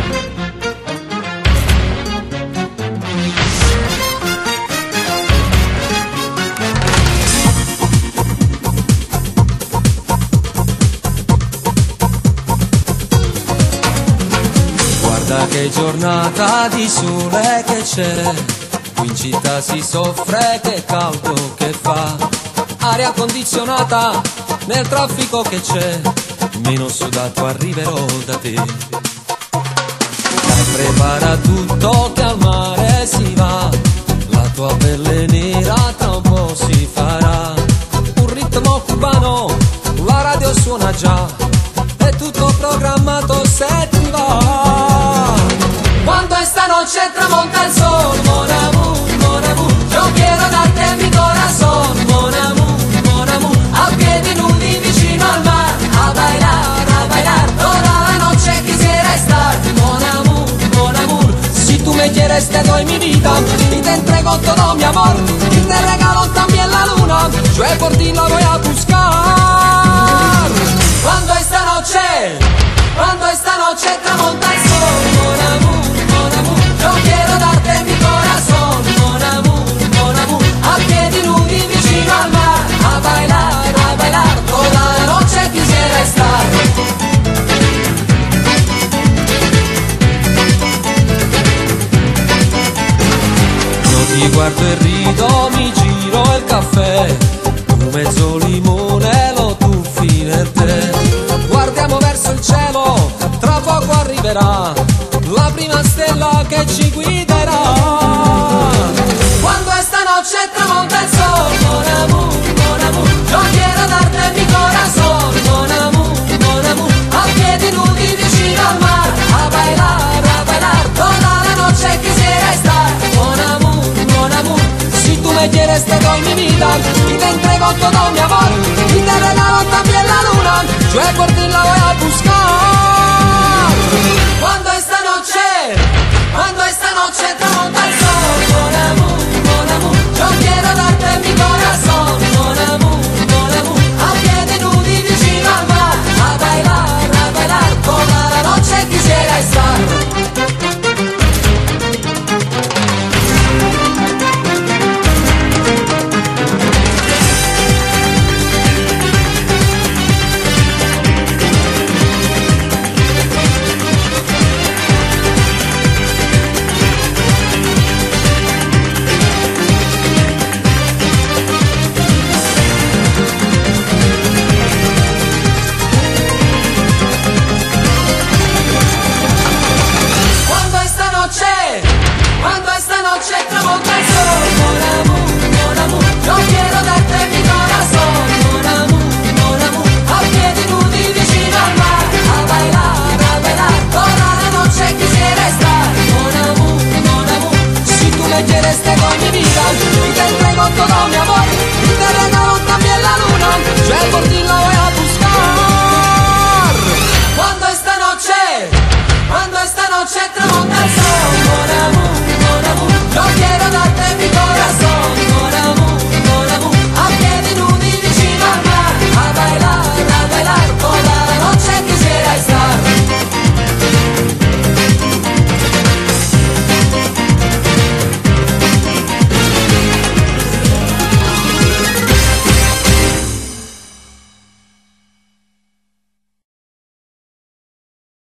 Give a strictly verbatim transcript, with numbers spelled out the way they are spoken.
Guarda che giornata di sole che c'è, qui in città si soffre, che caldo che fa, aria condizionata nel traffico che c'è, meno sudato arriverò da te. Dai, prepara tutto che al mare si va, la tua pelle nera tra un po' si farà, un ritmo cubano, la radio suona già, è tutto programmato se ti va. Quando esta noche tramonta el sol, mon amour, mon amour, yo quiero darte mi corazón, mon amour, mon amour, a piedi nudi vicino al mar, a bailar, a bailar, toda la noche quisiera estar, mon amour, mon amour, si tú me quieres te doy mi vida, y te entrego todo mi amor, y te regalo también la luna, yo por ti la voy a buscar. Cuando esta noche, cuando esta noche tramonta el sol, mon amour, mon amour, yo quiero darte mi corazón, mon amour, mon amour, a piedi nudi vicino al mar, a bailar, a bailar, toda la noche quisiera estar. Io ti guardo e rido, mi giro il caffè, un mezzo limone lo tuffi nel tè, guardiamo verso il cielo, tra poco arriverà la prima stella che ci guiderà. Quando esta noche tramonta el sol, mon amour, mon amour, yo quiero darte mi corazón, mon amour, mon amour, a piedi nudi vicino al mar, a bailar, a bailar, toda la noche quisiera estar, mon amour, mon amour, si tú me quieres te doy mi vida, y te entrego todo mi amor, y te regalo también la luna, yo por ti la voy a buscar.